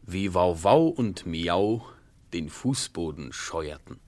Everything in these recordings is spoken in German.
wie Wauwau und Miau den Fußboden scheuerten.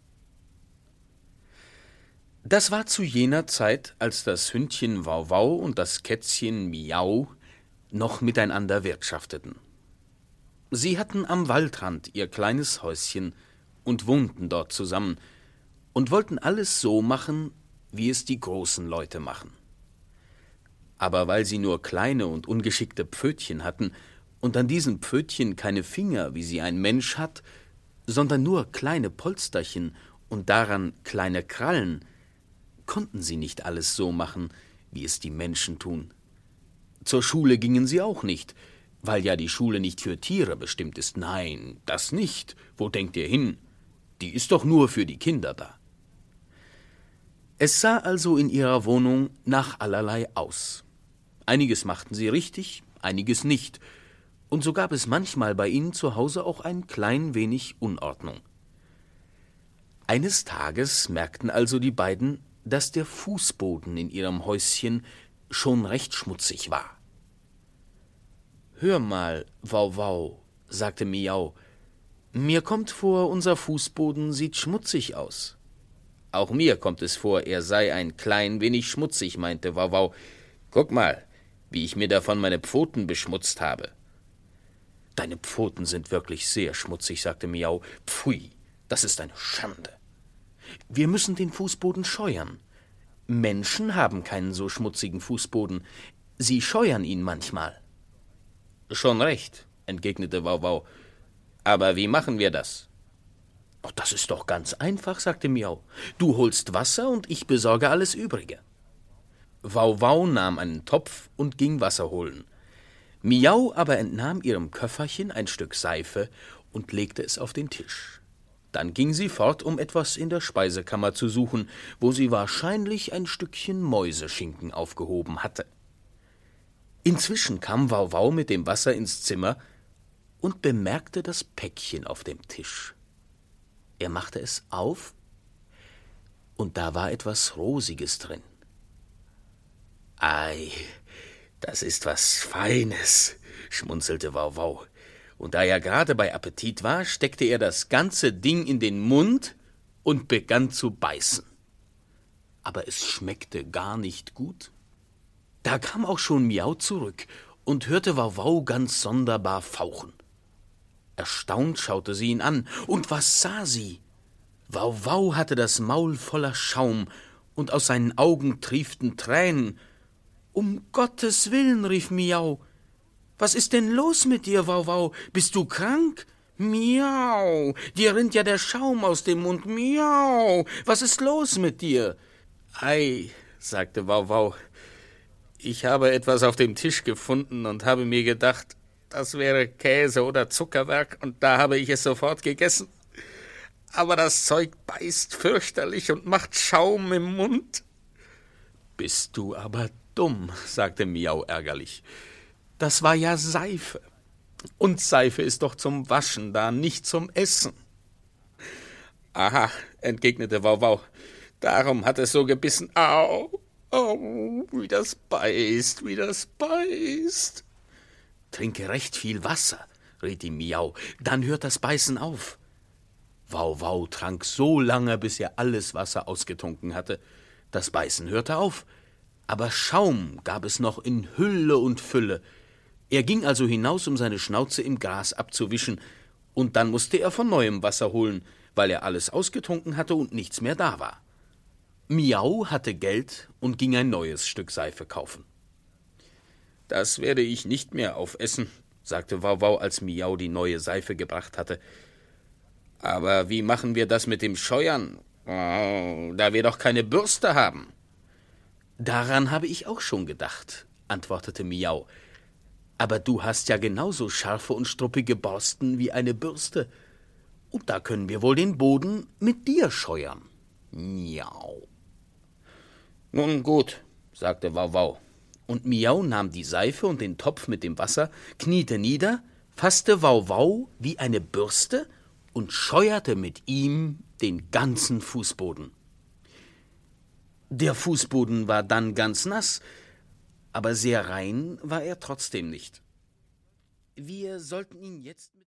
Das war zu jener Zeit, als das Hündchen Wauwau und das Kätzchen Miau noch miteinander wirtschafteten. Sie hatten am Waldrand ihr kleines Häuschen und wohnten dort zusammen und wollten alles so machen, wie es die großen Leute machen. Aber weil sie nur kleine und ungeschickte Pfötchen hatten und an diesen Pfötchen keine Finger, wie sie ein Mensch hat, sondern nur kleine Polsterchen und daran kleine Krallen, konnten sie nicht alles so machen, wie es die Menschen tun. Zur Schule gingen sie auch nicht, weil ja die Schule nicht für Tiere bestimmt ist. Nein, das nicht. Wo denkt ihr hin? Die ist doch nur für die Kinder da. Es sah also in ihrer Wohnung nach allerlei aus. Einiges machten sie richtig, einiges nicht, und so gab es manchmal bei ihnen zu Hause auch ein klein wenig Unordnung. Eines Tages merkten also die beiden, dass der Fußboden in ihrem Häuschen schon recht schmutzig war. »Hör mal, Wauwau«, sagte Miau, »mir kommt vor, unser Fußboden sieht schmutzig aus.« »Auch mir kommt es vor, er sei ein klein wenig schmutzig«, meinte Wauwau. »Guck mal, wie ich mir davon meine Pfoten beschmutzt habe.« »Deine Pfoten sind wirklich sehr schmutzig«, sagte Miau. »Pfui, das ist eine Schande. Wir müssen den Fußboden scheuern. Menschen haben keinen so schmutzigen Fußboden. Sie scheuern ihn manchmal.« »Schon recht«, entgegnete Wauwau. »Aber wie machen wir das?« »Oh, das ist doch ganz einfach«, sagte Miau. »Du holst Wasser und ich besorge alles Übrige.« Wauwau nahm einen Topf und ging Wasser holen. Miau aber entnahm ihrem Köfferchen ein Stück Seife und legte es auf den Tisch. Dann ging sie fort, um etwas in der Speisekammer zu suchen, wo sie wahrscheinlich ein Stückchen Mäuseschinken aufgehoben hatte. Inzwischen kam Wauwau mit dem Wasser ins Zimmer und bemerkte das Päckchen auf dem Tisch. Er machte es auf, und da war etwas Rosiges drin. »Ei, das ist was Feines«, schmunzelte Wauwau. Und da er gerade bei Appetit war, steckte er das ganze Ding in den Mund und begann zu beißen. Aber es schmeckte gar nicht gut. Da kam auch schon Miau zurück und hörte Wauwau ganz sonderbar fauchen. Erstaunt schaute sie ihn an, und was sah sie? Wauwau hatte das Maul voller Schaum, und aus seinen Augen trieften Tränen. »Um Gottes Willen«, rief Miau, »was ist denn los mit dir, Wauwau? Bist du krank? Miau, dir rinnt ja der Schaum aus dem Mund. Miau, was ist los mit dir?« »Ei«, sagte Wauwau, »ich habe etwas auf dem Tisch gefunden und habe mir gedacht, das wäre Käse oder Zuckerwerk, und da habe ich es sofort gegessen. Aber das Zeug beißt fürchterlich und macht Schaum im Mund.« »Bist du aber dumm«, sagte Miau ärgerlich. »Das war ja Seife. Und Seife ist doch zum Waschen da, nicht zum Essen.« »Aha«, entgegnete Wauwau, »darum hat es so gebissen. Au, au, wie das beißt, wie das beißt.« »Trinke recht viel Wasser«, riet ihm Miau, »dann hört das Beißen auf.« Wauwau trank so lange, bis er alles Wasser ausgetrunken hatte. Das Beißen hörte auf, aber Schaum gab es noch in Hülle und Fülle. Er ging also hinaus, um seine Schnauze im Gras abzuwischen, und dann musste er von neuem Wasser holen, weil er alles ausgetrunken hatte und nichts mehr da war. Miau hatte Geld und ging ein neues Stück Seife kaufen. »Das werde ich nicht mehr aufessen«, sagte Wauwau, als Miau die neue Seife gebracht hatte. »Aber wie machen wir das mit dem Scheuern? Oh, da wir doch keine Bürste haben.« »Daran habe ich auch schon gedacht«, antwortete Miau. »Aber du hast ja genauso scharfe und struppige Borsten wie eine Bürste. Und da können wir wohl den Boden mit dir scheuern.« »Miau.« »Nun gut«, sagte Wauwau. Und Miau nahm die Seife und den Topf mit dem Wasser, kniete nieder, fasste Wauwau wie eine Bürste und scheuerte mit ihm den ganzen Fußboden. Der Fußboden war dann ganz nass, aber sehr rein war er trotzdem nicht. Wir sollten ihn jetzt